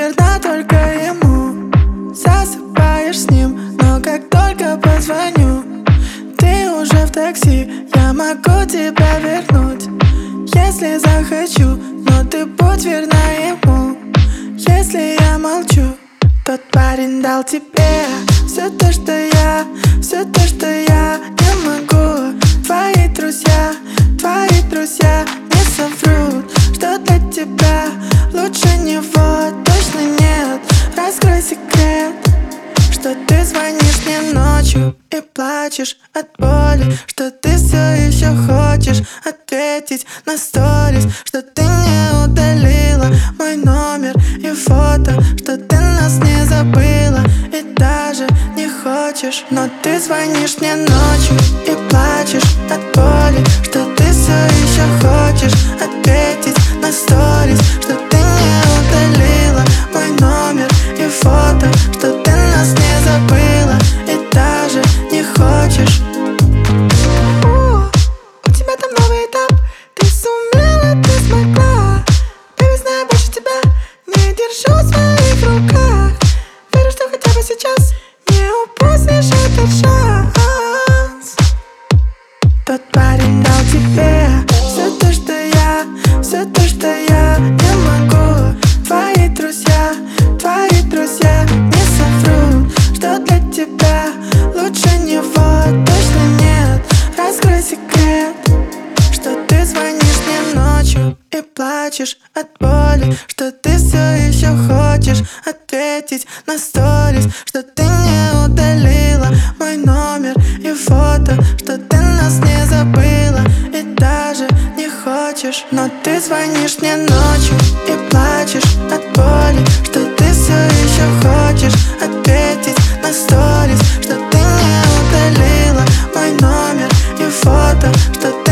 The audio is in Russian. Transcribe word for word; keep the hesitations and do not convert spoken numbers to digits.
верна только ему. Засыпаешь с ним, но как только позвоню, ты уже в такси, я могу тебя вернуть, если захочу, но ты будь верна ему. Если я молчу, тот парень дал тебе все то, что я, все то, что я не могу. Твои друзья, твои друзья не соврут, что для тебя лучше него точно нет. Раскрой секрет, что ты звонишь мне ночью и плачешь от боли, что ты все еще хочешь ответить на сторис, что ты не удалила мой номер и фото, что ты нас не забыла и даже не хочешь. Но ты звонишь мне ночью и плачешь от боли, что ты все еще хочешь ответить на сторис, что ты не удалила мой номер и фото, что ты нас не забыла и даже не хочешь. О, у тебя там новый этап, ты сумела, ты смогла. Baby, знаю, больше тебя не держу в своих руках. Верю, что хотя бы сейчас не упустишь этот шанс. Тот парень дал тебе все то, что я, все то, что я не могу. Твои друзья, твои друзья не соврут, что для тебя лучше него точно нет. Раскрой секрет, что ты звонишь мне ночью и плачешь от боли, что ты все еще хочешь ответить на сторис, что ты не удалила мой номер и фото, что ты нас не забыла и даже не хочешь. Но ты звонишь мне ночью и плачешь от боли, что ты все еще хочешь ответить на сторис, что ты не удалила мой номер и фото, что ты